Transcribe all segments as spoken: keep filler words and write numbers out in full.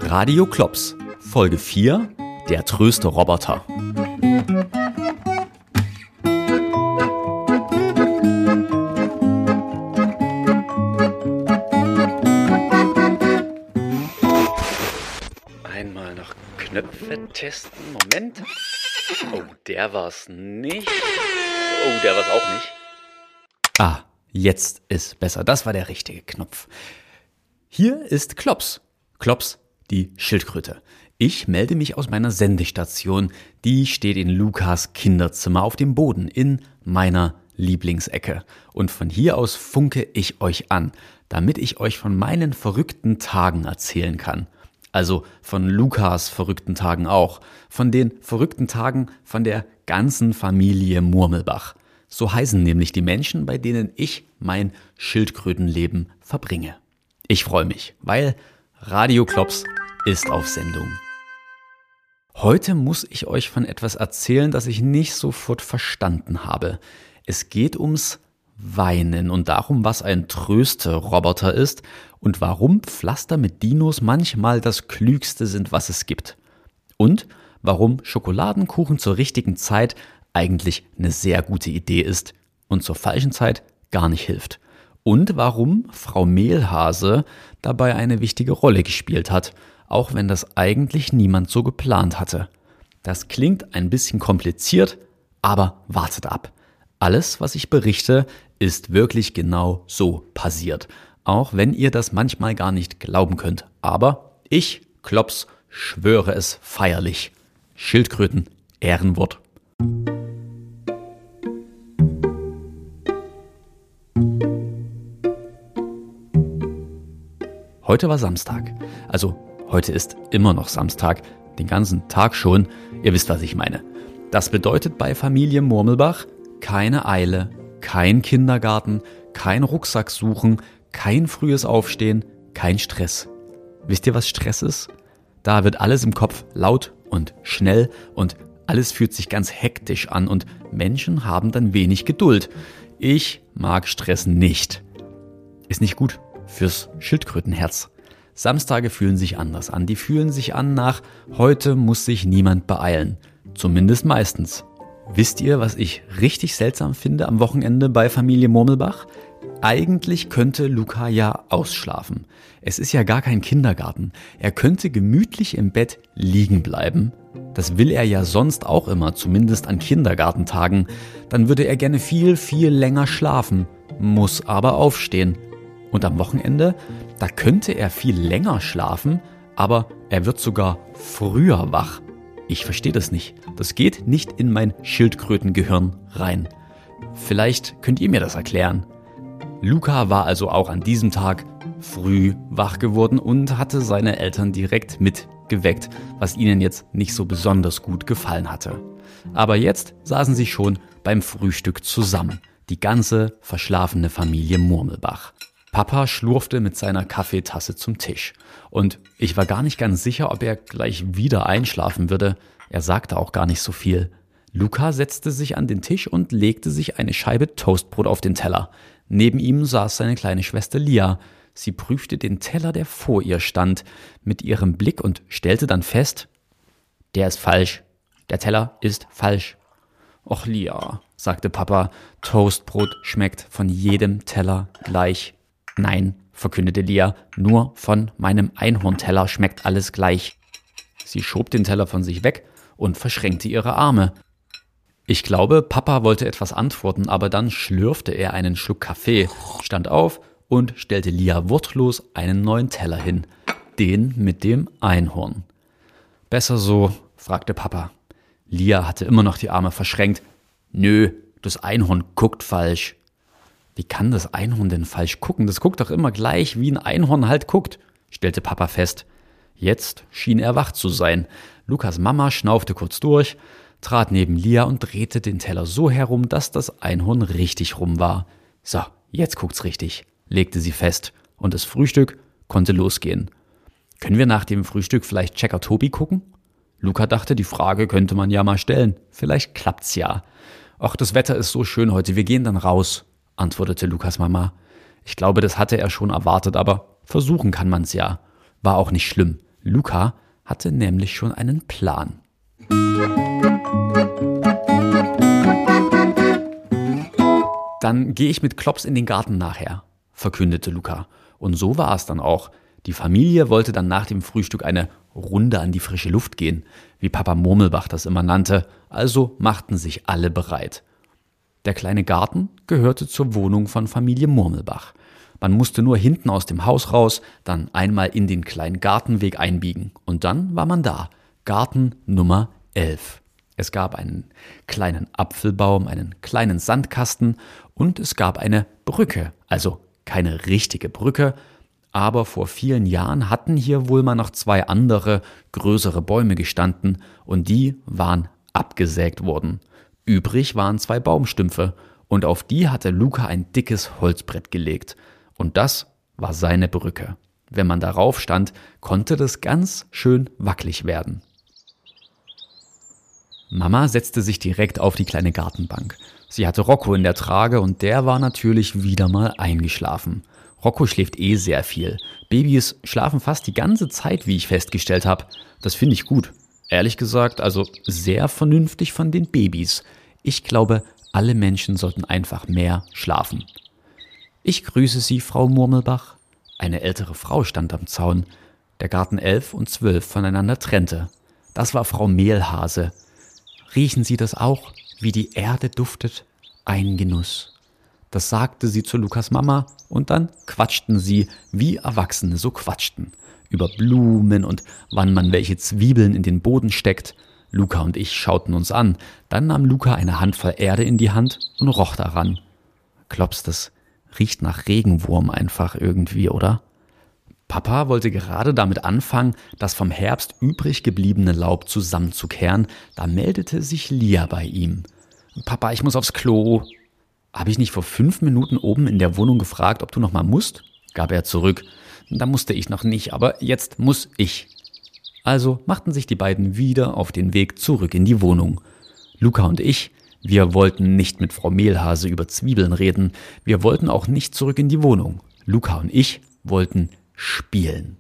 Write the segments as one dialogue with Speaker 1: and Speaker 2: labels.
Speaker 1: Radio Klops, Folge vier, der Tröster-Roboter.
Speaker 2: Einmal noch Knöpfe testen. Moment. Oh, der war's nicht. Oh, der war's auch nicht.
Speaker 1: Ah, jetzt ist besser. Das war der richtige Knopf. Hier ist Klops. Klops, die Schildkröte. Ich melde mich aus meiner Sendestation. Die steht in Lukas Kinderzimmer auf dem Boden in meiner Lieblingsecke. Und von hier aus funke ich euch an, damit ich euch von meinen verrückten Tagen erzählen kann. Also von Lukas verrückten Tagen auch. Von den verrückten Tagen von der ganzen Familie Murmelbach. So heißen nämlich die Menschen, bei denen ich mein Schildkrötenleben verbringe. Ich freue mich, weil Radio Klops ist auf Sendung. Heute muss ich euch von etwas erzählen, das ich nicht sofort verstanden habe. Es geht ums Weinen und darum, was ein Tröster-Roboter ist und warum Pflaster mit Dinos manchmal das Klügste sind, was es gibt. Und warum Schokoladenkuchen zur richtigen Zeit eigentlich eine sehr gute Idee ist und zur falschen Zeit gar nicht hilft. Und warum Frau Mehlhase dabei eine wichtige Rolle gespielt hat, auch wenn das eigentlich niemand so geplant hatte. Das klingt ein bisschen kompliziert, aber wartet ab. Alles, was ich berichte, ist wirklich genau so passiert. Auch wenn ihr das manchmal gar nicht glauben könnt. Aber ich, Klops, schwöre es feierlich. Schildkröten, Ehrenwort. Heute war Samstag. Also heute ist immer noch Samstag. Den ganzen Tag schon. Ihr wisst, was ich meine. Das bedeutet bei Familie Murmelbach keine Eile, kein Kindergarten, kein Rucksack suchen, kein frühes Aufstehen, kein Stress. Wisst ihr, was Stress ist? Da wird alles im Kopf laut und schnell und alles fühlt sich ganz hektisch an und Menschen haben dann wenig Geduld. Ich mag Stress nicht. Ist nicht gut fürs Schildkrötenherz. Samstage fühlen sich anders an. Die fühlen sich an nach, heute muss sich niemand beeilen. Zumindest meistens. Wisst ihr, was ich richtig seltsam finde am Wochenende bei Familie Murmelbach? Eigentlich könnte Luca ja ausschlafen. Es ist ja gar kein Kindergarten. Er könnte gemütlich im Bett liegen bleiben. Das will er ja sonst auch immer, zumindest an Kindergartentagen. Dann würde er gerne viel, viel länger schlafen, muss aber aufstehen. Und am Wochenende, da könnte er viel länger schlafen, aber er wird sogar früher wach. Ich verstehe das nicht. Das geht nicht in mein Schildkrötengehirn rein. Vielleicht könnt ihr mir das erklären. Luca war also auch an diesem Tag früh wach geworden und hatte seine Eltern direkt mitgeweckt, was ihnen jetzt nicht so besonders gut gefallen hatte. Aber jetzt saßen sie schon beim Frühstück zusammen. Die ganze verschlafene Familie Murmelbach. Papa schlurfte mit seiner Kaffeetasse zum Tisch. Und ich war gar nicht ganz sicher, ob er gleich wieder einschlafen würde. Er sagte auch gar nicht so viel. Luca setzte sich an den Tisch und legte sich eine Scheibe Toastbrot auf den Teller. Neben ihm saß seine kleine Schwester Lia. Sie prüfte den Teller, der vor ihr stand, mit ihrem Blick und stellte dann fest, der ist falsch. Der Teller ist falsch. Och Lia, sagte Papa, Toastbrot schmeckt von jedem Teller gleich. Nein, verkündete Lia, nur von meinem Einhornteller schmeckt alles gleich. Sie schob den Teller von sich weg und verschränkte ihre Arme. Ich glaube, Papa wollte etwas antworten, aber dann schlürfte er einen Schluck Kaffee, stand auf und stellte Lia wortlos einen neuen Teller hin, den mit dem Einhorn. Besser so, fragte Papa. Lia hatte immer noch die Arme verschränkt. Nö, das Einhorn guckt falsch. Wie kann das Einhorn denn falsch gucken? Das guckt doch immer gleich, wie ein Einhorn halt guckt, stellte Papa fest. Jetzt schien er wach zu sein. Lukas Mama schnaufte kurz durch, trat neben Lia und drehte den Teller so herum, dass das Einhorn richtig rum war. So, jetzt guckt's richtig, legte sie fest. Und das Frühstück konnte losgehen. Können wir nach dem Frühstück vielleicht Checker Tobi gucken? Luca dachte, die Frage könnte man ja mal stellen. Vielleicht klappt's ja. Ach, das Wetter ist so schön heute, wir gehen dann raus, antwortete Lukas Mama. Ich glaube, das hatte er schon erwartet, aber versuchen kann man's ja. War auch nicht schlimm. Luca hatte nämlich schon einen Plan. Dann gehe ich mit Klops in den Garten nachher, verkündete Luca. Und so war es dann auch. Die Familie wollte dann nach dem Frühstück eine Runde an die frische Luft gehen, wie Papa Murmelbach das immer nannte, also machten sich alle bereit. Der kleine Garten gehörte zur Wohnung von Familie Murmelbach. Man musste nur hinten aus dem Haus raus, dann einmal in den kleinen Gartenweg einbiegen und dann war man da. Garten Nummer elf. Es gab einen kleinen Apfelbaum, einen kleinen Sandkasten und es gab eine Brücke, also keine richtige Brücke, aber vor vielen Jahren hatten hier wohl mal noch zwei andere, größere Bäume gestanden und die waren abgesägt worden. Übrig waren zwei Baumstümpfe und auf die hatte Luca ein dickes Holzbrett gelegt. Und das war seine Brücke. Wenn man darauf stand, konnte das ganz schön wackelig werden. Mama setzte sich direkt auf die kleine Gartenbank. Sie hatte Rocco in der Trage und der war natürlich wieder mal eingeschlafen. Rocco schläft eh sehr viel. Babys schlafen fast die ganze Zeit, wie ich festgestellt habe. Das finde ich gut. Ehrlich gesagt, also sehr vernünftig von den Babys. Ich glaube, alle Menschen sollten einfach mehr schlafen. Ich grüße Sie, Frau Murmelbach. Eine ältere Frau stand am Zaun, der Garten elf und zwölf voneinander trennte. Das war Frau Mehlhase. Riechen Sie das auch, wie die Erde duftet? Ein Genuss. Das sagte sie zu Lukas Mama und dann quatschten sie, wie Erwachsene so quatschten. Über Blumen und wann man welche Zwiebeln in den Boden steckt. Luca und ich schauten uns an. Dann nahm Luca eine Handvoll Erde in die Hand und roch daran. Klops, das riecht nach Regenwurm einfach irgendwie, oder? Papa wollte gerade damit anfangen, das vom Herbst übrig gebliebene Laub zusammenzukehren. Da meldete sich Lia bei ihm. Papa, ich muss aufs Klo. Habe ich nicht vor fünf Minuten oben in der Wohnung gefragt, ob du noch mal musst? Gab er zurück. Da musste ich noch nicht, aber jetzt muss ich. Also machten sich die beiden wieder auf den Weg zurück in die Wohnung. Luca und ich, wir wollten nicht mit Frau Mehlhase über Zwiebeln reden. Wir wollten auch nicht zurück in die Wohnung. Luca und ich wollten spielen.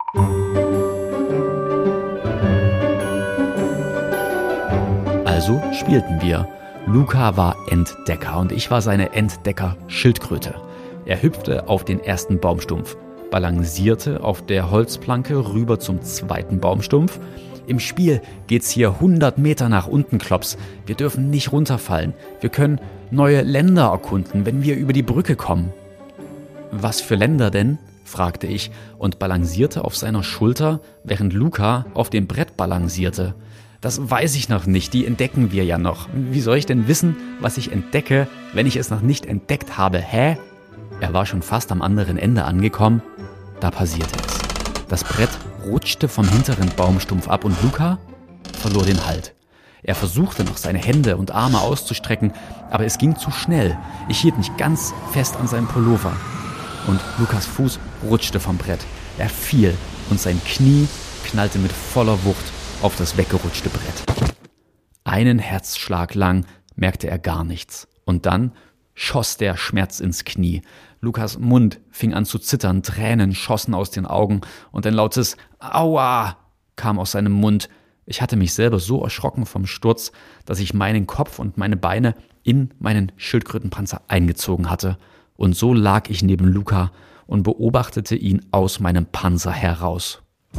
Speaker 1: Also spielten wir. Luca war Entdecker und ich war seine Entdecker-Schildkröte. Er hüpfte auf den ersten Baumstumpf, balancierte auf der Holzplanke rüber zum zweiten Baumstumpf. Im Spiel geht's hier hundert Meter nach unten, Klops. Wir dürfen nicht runterfallen. Wir können neue Länder erkunden, wenn wir über die Brücke kommen. Was für Länder denn? Fragte ich und balancierte auf seiner Schulter, während Luca auf dem Brett balancierte. Das weiß ich noch nicht, die entdecken wir ja noch. Wie soll ich denn wissen, was ich entdecke, wenn ich es noch nicht entdeckt habe? Hä? Er war schon fast am anderen Ende angekommen. Da passierte es. Das Brett rutschte vom hinteren Baumstumpf ab und Luca verlor den Halt. Er versuchte noch seine Hände und Arme auszustrecken, aber es ging zu schnell. Ich hielt mich ganz fest an seinem Pullover. Und Lukas Fuß rutschte vom Brett. Er fiel und sein Knie knallte mit voller Wucht auf das weggerutschte Brett. Einen Herzschlag lang merkte er gar nichts. Und dann schoss der Schmerz ins Knie. Lukas Mund fing an zu zittern, Tränen schossen aus den Augen und ein lautes Aua kam aus seinem Mund. Ich hatte mich selber so erschrocken vom Sturz, dass ich meinen Kopf und meine Beine in meinen Schildkrötenpanzer eingezogen hatte. Und so lag ich neben Luca und beobachtete ihn aus meinem Panzer heraus.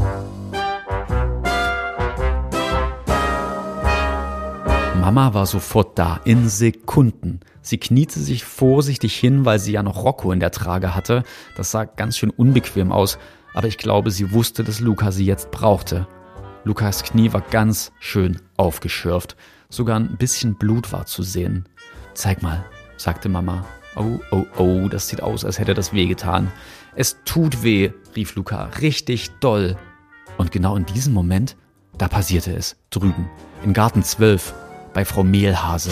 Speaker 1: Mama war sofort da, in Sekunden. Sie kniete sich vorsichtig hin, weil sie ja noch Rocco in der Trage hatte. Das sah ganz schön unbequem aus, aber ich glaube, sie wusste, dass Luca sie jetzt brauchte. Lukas Knie war ganz schön aufgeschürft. Sogar ein bisschen Blut war zu sehen. »Zeig mal«, sagte Mama. »Oh, oh, oh, das sieht aus, als hätte das wehgetan.« »Es tut weh«, rief Luca, »richtig doll.« Und genau in diesem Moment, da passierte es, drüben, im Garten zwölf, bei Frau Mehlhase.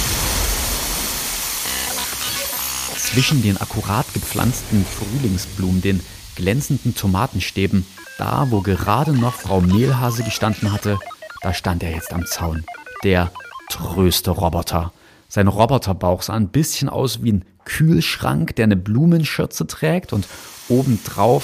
Speaker 1: Zwischen den akkurat gepflanzten Frühlingsblumen, den glänzenden Tomatenstäben, da wo gerade noch Frau Mehlhase gestanden hatte, da stand er jetzt am Zaun. Der tröste Roboter. Sein Roboterbauch sah ein bisschen aus wie ein Kühlschrank, der eine Blumenschürze trägt und obendrauf war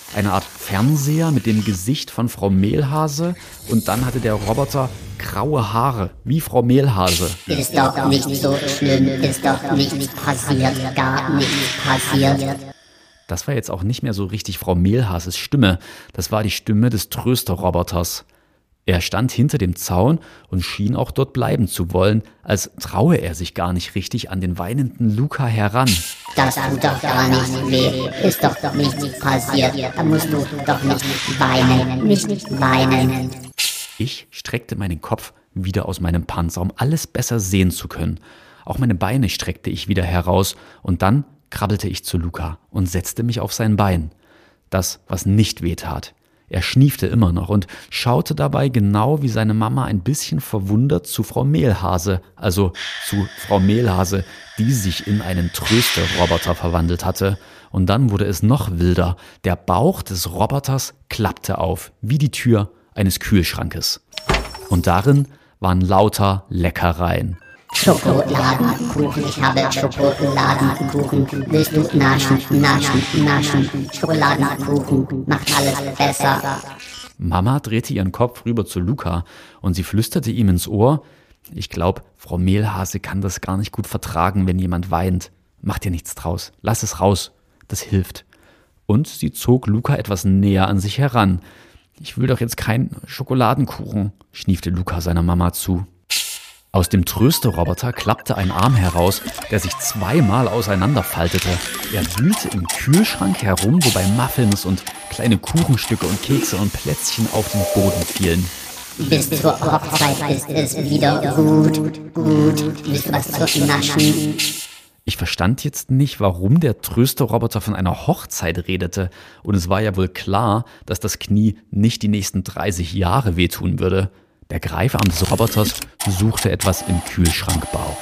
Speaker 1: eine Art Fernseher mit dem Gesicht von Frau Mehlhase und dann hatte der Roboter graue Haare, wie Frau Mehlhase.
Speaker 3: Ist doch nicht so schlimm, ist doch nichts passiert, gar nichts passiert.
Speaker 1: Das war jetzt auch nicht mehr so richtig Frau Mehlhases Stimme, das war die Stimme des Trösterroboters. Er stand hinter dem Zaun und schien auch dort bleiben zu wollen, als traue er sich gar nicht richtig an den weinenden Luca heran.
Speaker 3: Das tut doch gar nicht weh, ist doch doch nichts passiert, da musst du doch nicht weinen, nicht weinen.
Speaker 1: Ich streckte meinen Kopf wieder aus meinem Panzer, um alles besser sehen zu können. Auch meine Beine streckte ich wieder heraus und dann krabbelte ich zu Luca und setzte mich auf sein Bein. Das, was nicht wehtat. Er schniefte immer noch und schaute dabei genau wie seine Mama ein bisschen verwundert zu Frau Mehlhase, also zu Frau Mehlhase, die sich in einen Trösterroboter verwandelt hatte. Und dann wurde es noch wilder. Der Bauch des Roboters klappte auf, wie die Tür eines Kühlschrankes. Und darin waren lauter Leckereien.
Speaker 3: Schokoladenkuchen, ich habe Schokoladenkuchen. Willst du naschen, naschen, naschen? Schokoladenkuchen macht alles besser.
Speaker 1: Mama drehte ihren Kopf rüber zu Luca und sie flüsterte ihm ins Ohr: Ich glaube, Frau Mehlhase kann das gar nicht gut vertragen, wenn jemand weint. Mach dir nichts draus, lass es raus, das hilft. Und sie zog Luca etwas näher an sich heran. Ich will doch jetzt keinen Schokoladenkuchen, schniefte Luca seiner Mama zu. Aus dem Trösterroboter klappte ein Arm heraus, der sich zweimal auseinanderfaltete. Er wühlte im Kühlschrank herum, wobei Muffins und kleine Kuchenstücke und Kekse und Plätzchen auf den Boden fielen.
Speaker 3: Bis zur Hochzeit ist es wieder gut, gut. Willst du was zu naschen?
Speaker 1: Ich verstand jetzt nicht, warum der Trösterroboter von einer Hochzeit redete. Und es war ja wohl klar, dass das Knie nicht die nächsten dreißig Jahre wehtun würde. Der Greifarm des Roboters suchte etwas im Kühlschrankbauch.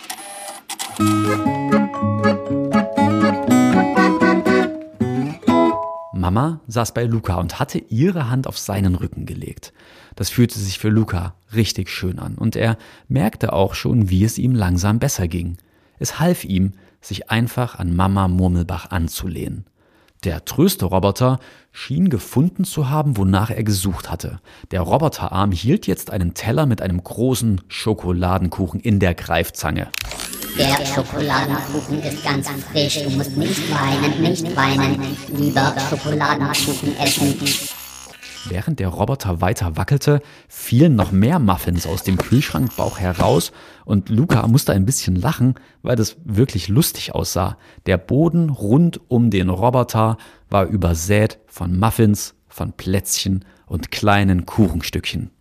Speaker 1: Mama saß bei Luca und hatte ihre Hand auf seinen Rücken gelegt. Das fühlte sich für Luca richtig schön an und er merkte auch schon, wie es ihm langsam besser ging. Es half ihm, sich einfach an Mama Murmelbach anzulehnen. Der Trösterroboter schien gefunden zu haben, wonach er gesucht hatte. Der Roboterarm hielt jetzt einen Teller mit einem großen Schokoladenkuchen in der Greifzange.
Speaker 3: Der Schokoladenkuchen ist ganz frisch, du musst nicht weinen, nicht weinen, lieber Schokoladenkuchen essen.
Speaker 1: Während der Roboter weiter wackelte, fielen noch mehr Muffins aus dem Kühlschrankbauch heraus und Luca musste ein bisschen lachen, weil das wirklich lustig aussah. Der Boden rund um den Roboter war übersät von Muffins, von Plätzchen und kleinen Kuchenstückchen.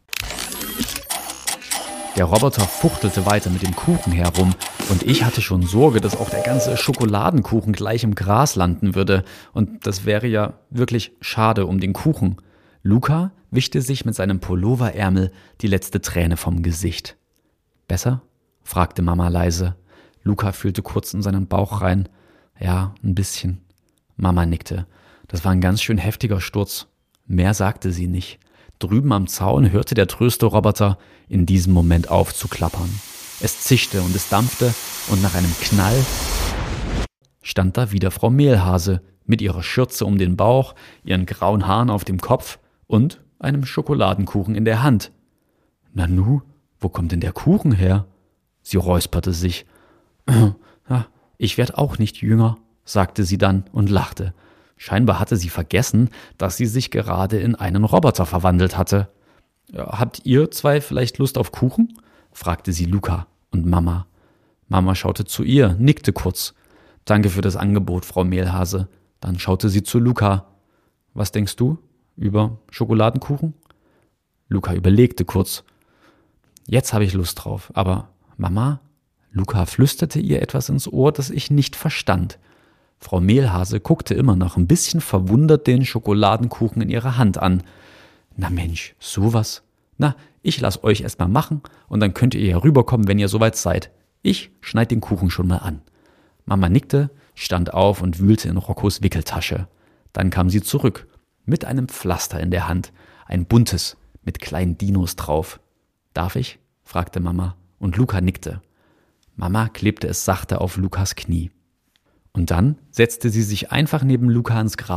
Speaker 1: Der Roboter fuchtelte weiter mit dem Kuchen herum und ich hatte schon Sorge, dass auch der ganze Schokoladenkuchen gleich im Gras landen würde und das wäre ja wirklich schade um den Kuchen. Luca wischte sich mit seinem Pulloverärmel die letzte Träne vom Gesicht. »Besser?« fragte Mama leise. Luca fühlte kurz in seinen Bauch rein. »Ja, ein bisschen.« Mama nickte. Das war ein ganz schön heftiger Sturz. Mehr sagte sie nicht. Drüben am Zaun hörte der Trösterroboter in diesem Moment auf zu klappern. Es zischte und es dampfte und nach einem Knall stand da wieder Frau Mehlhase mit ihrer Schürze um den Bauch, ihren grauen Haaren auf dem Kopf und einem Schokoladenkuchen in der Hand. »Nanu, wo kommt denn der Kuchen her?« Sie räusperte sich. »Ich werd auch nicht jünger«, sagte sie dann und lachte. Scheinbar hatte sie vergessen, dass sie sich gerade in einen Roboter verwandelt hatte. »Habt ihr zwei vielleicht Lust auf Kuchen?« fragte sie Luca und Mama. Mama schaute zu ihr, nickte kurz. »Danke für das Angebot, Frau Mehlhase.« Dann schaute sie zu Luca. »Was denkst du über Schokoladenkuchen?« Luca überlegte kurz. »Jetzt habe ich Lust drauf, aber Mama?« Luca flüsterte ihr etwas ins Ohr, das ich nicht verstand. Frau Mehlhase guckte immer noch ein bisschen verwundert den Schokoladenkuchen in ihrer Hand an. »Na Mensch, sowas? Na, ich lass euch erst mal machen und dann könnt ihr ja rüberkommen, wenn ihr soweit seid. Ich schneid den Kuchen schon mal an.« Mama nickte, stand auf und wühlte in Roccos Wickeltasche. Dann kam sie zurück, mit einem Pflaster in der Hand, ein buntes, mit kleinen Dinos drauf. »Darf ich?« fragte Mama und Luca nickte. Mama klebte es sachte auf Lukas Knie. Und dann setzte sie sich einfach neben Luca ins Gras,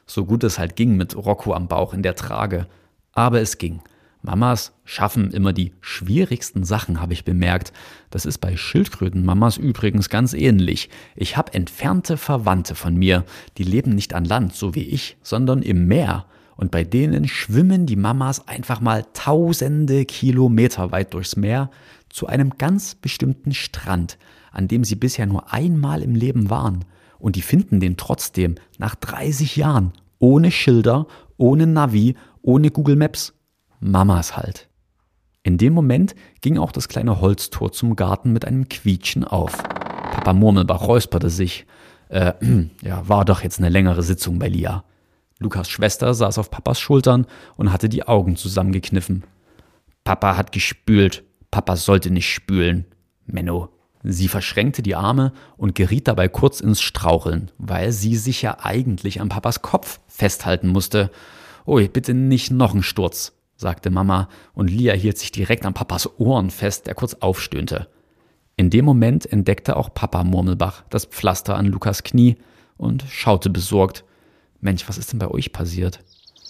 Speaker 1: So gut es halt ging mit Rocco am Bauch in der Trage. Aber es ging. Mamas schaffen immer die schwierigsten Sachen, habe ich bemerkt. Das ist bei Schildkrötenmamas übrigens ganz ähnlich. Ich habe entfernte Verwandte von mir, die leben nicht an Land, so wie ich, sondern im Meer. Und bei denen schwimmen die Mamas einfach mal tausende Kilometer weit durchs Meer zu einem ganz bestimmten Strand, an dem sie bisher nur einmal im Leben waren. Und die finden den trotzdem nach dreißig Jahren, ohne Schilder, ohne Navi, ohne Google Maps. Mamas halt. In dem Moment ging auch das kleine Holztor zum Garten mit einem Quietschen auf. Papa Murmelbach räusperte sich. Äh, ja, war doch jetzt eine längere Sitzung bei Lia. Lukas Schwester saß auf Papas Schultern und hatte die Augen zusammengekniffen. Papa hat gespült. Papa sollte nicht spülen. Menno. Sie verschränkte die Arme und geriet dabei kurz ins Straucheln, weil sie sich ja eigentlich an Papas Kopf festhalten musste. Ui, bitte nicht noch ein Sturz, sagte Mama, und Lia hielt sich direkt an Papas Ohren fest, der kurz aufstöhnte. In dem Moment entdeckte auch Papa Murmelbach das Pflaster an Lukas Knie und schaute besorgt. Mensch, was ist denn bei euch passiert?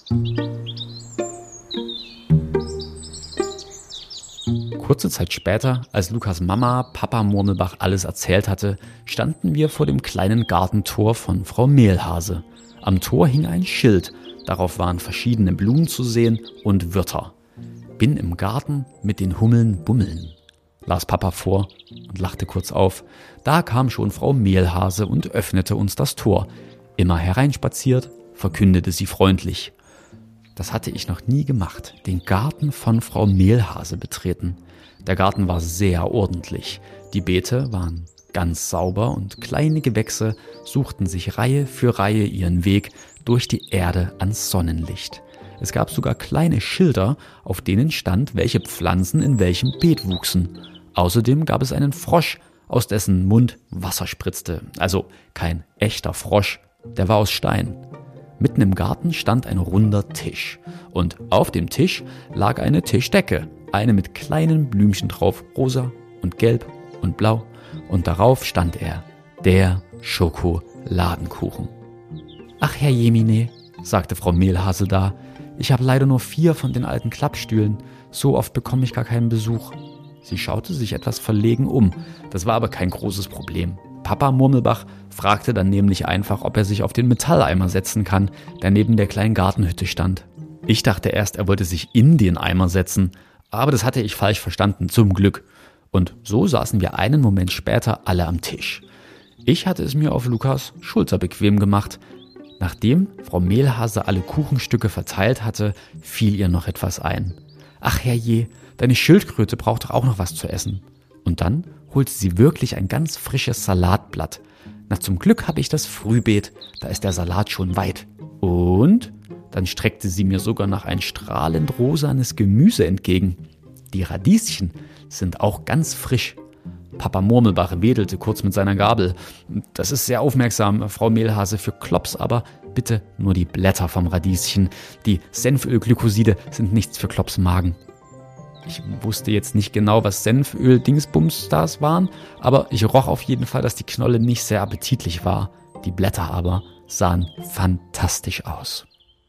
Speaker 1: Kurze Zeit später, als Lukas Mama Papa Murmelbach alles erzählt hatte, standen wir vor dem kleinen Gartentor von Frau Mehlhase. Am Tor hing ein Schild. Darauf waren verschiedene Blumen zu sehen und Wörter. Bin im Garten mit den Hummeln bummeln, las Papa vor und lachte kurz auf. Da kam schon Frau Mehlhase und öffnete uns das Tor. Immer hereinspaziert, verkündete sie freundlich. Das hatte ich noch nie gemacht, den Garten von Frau Mehlhase betreten. Der Garten war sehr ordentlich. Die Beete waren ganz sauber und kleine Gewächse suchten sich Reihe für Reihe ihren Weg durch die Erde ans Sonnenlicht. Es gab sogar kleine Schilder, auf denen stand, welche Pflanzen in welchem Beet wuchsen. Außerdem gab es einen Frosch, aus dessen Mund Wasser spritzte. Also kein echter Frosch, der war aus Stein. Mitten im Garten stand ein runder Tisch. Und auf dem Tisch lag eine Tischdecke. Eine mit kleinen Blümchen drauf, rosa und gelb und blau. Und darauf stand er, der Schokoladenkuchen. Ach, Herr Jemine, sagte Frau Mehlhase da, ich habe leider nur vier von den alten Klappstühlen. So oft bekomme ich gar keinen Besuch. Sie schaute sich etwas verlegen um. Das war aber kein großes Problem. Papa Murmelbach fragte dann nämlich einfach, ob er sich auf den Metalleimer setzen kann, der neben der kleinen Gartenhütte stand. Ich dachte erst, er wollte sich in den Eimer setzen, aber das hatte ich falsch verstanden, zum Glück. Und so saßen wir einen Moment später alle am Tisch. Ich hatte es mir auf Lukas Schulter bequem gemacht. Nachdem Frau Mehlhase alle Kuchenstücke verteilt hatte, fiel ihr noch etwas ein. Ach herrje, deine Schildkröte braucht doch auch noch was zu essen. Und dann holte sie wirklich ein ganz frisches Salatblatt. Na, zum Glück habe ich das Frühbeet, da ist der Salat schon weit. Und dann streckte sie mir sogar noch ein strahlend rosanes Gemüse entgegen. Die Radieschen sind auch ganz frisch. Papa Murmelbach wedelte kurz mit seiner Gabel. Das ist sehr aufmerksam, Frau Mehlhase, für Klops, aber bitte nur die Blätter vom Radieschen. Die Senfölglykoside sind nichts für Klops Magen. Ich wusste jetzt nicht genau, was Senföl-Dingsbums-Stars waren, aber ich roch auf jeden Fall, dass die Knolle nicht sehr appetitlich war. Die Blätter aber sahen fantastisch aus.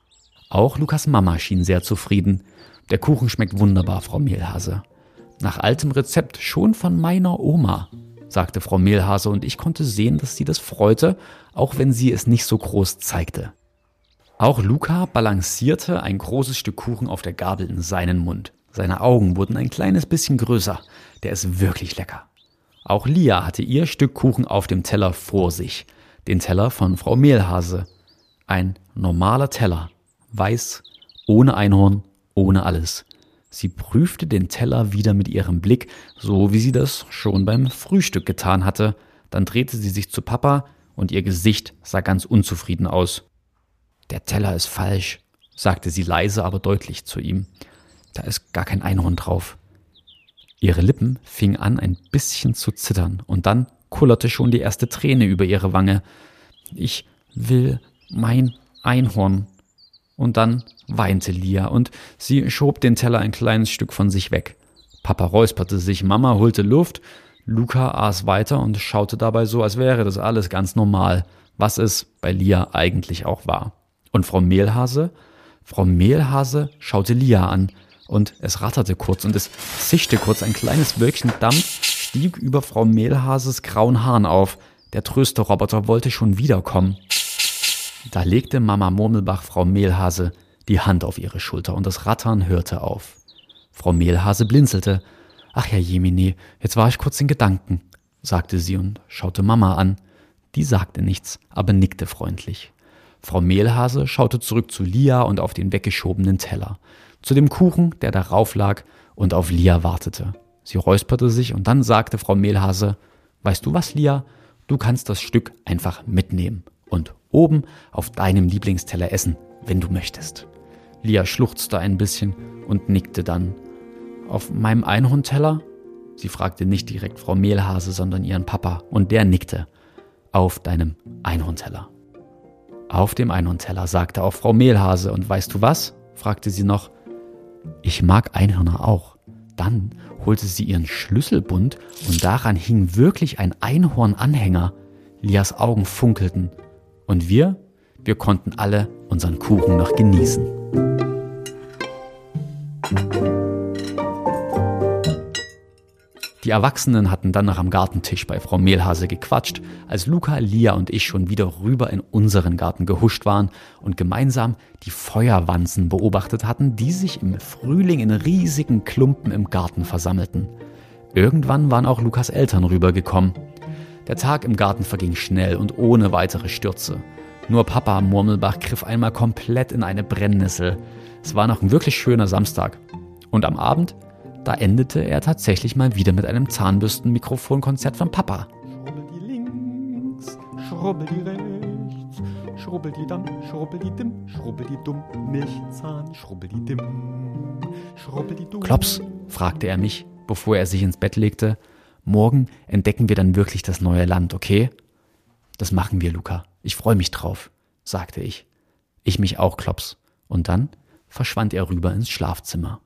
Speaker 1: Auch Lukas Mama schien sehr zufrieden. Der Kuchen schmeckt wunderbar, Frau Mehlhase. Nach altem Rezept, schon von meiner Oma, sagte Frau Mehlhase, und ich konnte sehen, dass sie das freute, auch wenn sie es nicht so groß zeigte. Auch Luca balancierte ein großes Stück Kuchen auf der Gabel in seinen Mund. Seine Augen wurden ein kleines bisschen größer. Der ist wirklich lecker. Auch Lia hatte ihr Stück Kuchen auf dem Teller vor sich. Den Teller von Frau Mehlhase. Ein normaler Teller. Weiß, ohne Einhorn, ohne alles. Sie prüfte den Teller wieder mit ihrem Blick, so wie sie das schon beim Frühstück getan hatte. Dann drehte sie sich zu Papa und ihr Gesicht sah ganz unzufrieden aus. Der Teller ist falsch, sagte sie leise, aber deutlich zu ihm. Da ist gar kein Einhorn drauf. Ihre Lippen fingen an, ein bisschen zu zittern, und dann kullerte schon die erste Träne über ihre Wange. Ich will mein Einhorn. Und dann weinte Lia, und sie schob den Teller ein kleines Stück von sich weg. Papa räusperte sich, Mama holte Luft, Luca aß weiter und schaute dabei so, als wäre das alles ganz normal, was es bei Lia eigentlich auch war. Und Frau Mehlhase? Frau Mehlhase schaute Lia an und es ratterte kurz und es zischte kurz. Ein kleines Wölkchen Dampf stieg über Frau Mehlhases grauen Haaren auf. Der Trösterroboter wollte schon wiederkommen. Da legte Mama Murmelbach Frau Mehlhase die Hand auf ihre Schulter und das Rattern hörte auf. Frau Mehlhase blinzelte. »Ach ja, Jemine, jetzt war ich kurz in Gedanken«, sagte sie und schaute Mama an. Die sagte nichts, aber nickte freundlich. Frau Mehlhase schaute zurück zu Lia und auf den weggeschobenen Teller, zu dem Kuchen, der darauf lag und auf Lia wartete. Sie räusperte sich und dann sagte Frau Mehlhase, »Weißt du was, Lia? Du kannst das Stück einfach mitnehmen und oben auf deinem Lieblingsteller essen, wenn du möchtest.« Lia schluchzte ein bisschen und nickte dann. »Auf meinem Einhornteller?« Sie fragte nicht direkt Frau Mehlhase, sondern ihren Papa, und der nickte. »Auf deinem Einhornteller.« »Auf dem Einhornteller«, sagte auch Frau Mehlhase. »Und weißt du was?« fragte sie noch. »Ich mag Einhörner auch.« Dann holte sie ihren Schlüsselbund und daran hing wirklich ein Einhornanhänger. Lias Augen funkelten. Und wir, wir konnten alle unseren Kuchen noch genießen. Die Erwachsenen hatten dann noch am Gartentisch bei Frau Mehlhase gequatscht, als Luca, Lia und ich schon wieder rüber in unseren Garten gehuscht waren und gemeinsam die Feuerwanzen beobachtet hatten, die sich im Frühling in riesigen Klumpen im Garten versammelten. Irgendwann waren auch Lukas Eltern rübergekommen. Der Tag im Garten verging schnell und ohne weitere Stürze. Nur Papa Murmelbach griff einmal komplett in eine Brennnessel. Es war noch ein wirklich schöner Samstag. Und am Abend, da endete er tatsächlich mal wieder mit einem Zahnbürsten-Mikrofonkonzert von Papa.
Speaker 4: Schrubbel die links, schrubbel die rechts, schrubbel die dam, schrubbel die dim, schrubbel die dumm, Milchzahn, schrubbel die dim, schrubbel die dumm.
Speaker 1: Klops, fragte er mich, bevor er sich ins Bett legte. Morgen entdecken wir dann wirklich das neue Land, okay? Das machen wir, Luca. Ich freue mich drauf, sagte ich. Ich mich auch, Klops. Und dann verschwand er rüber ins Schlafzimmer.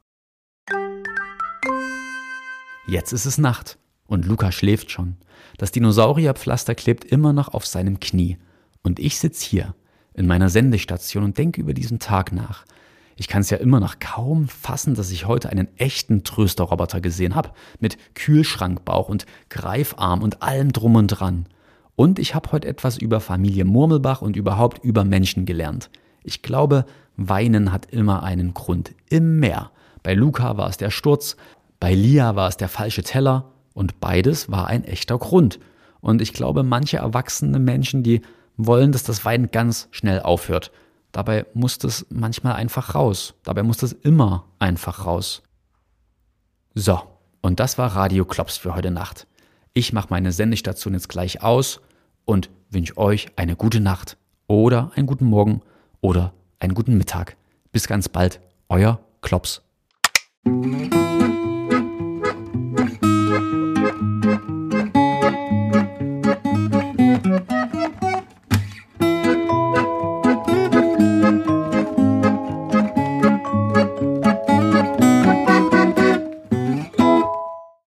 Speaker 1: Jetzt ist es Nacht und Luca schläft schon. Das Dinosaurierpflaster klebt immer noch auf seinem Knie. Und ich sitze hier in meiner Sendestation und denke über diesen Tag nach. Ich kann es ja immer noch kaum fassen, dass ich heute einen echten Trösterroboter gesehen habe. Mit Kühlschrankbauch und Greifarm und allem drum und dran. Und ich habe heute etwas über Familie Murmelbach und überhaupt über Menschen gelernt. Ich glaube, Weinen hat immer einen Grund. Im Meer. Bei Luca war es der Sturz, bei Lia war es der falsche Teller und beides war ein echter Grund. Und ich glaube, manche erwachsene Menschen, die wollen, dass das Weinen ganz schnell aufhört. Dabei muss das manchmal einfach raus. Dabei muss das immer einfach raus. So, und das war Radio Klops für heute Nacht. Ich mache meine Sendestation jetzt gleich aus und wünsche euch eine gute Nacht oder einen guten Morgen oder einen guten Mittag. Bis ganz bald, euer Klops.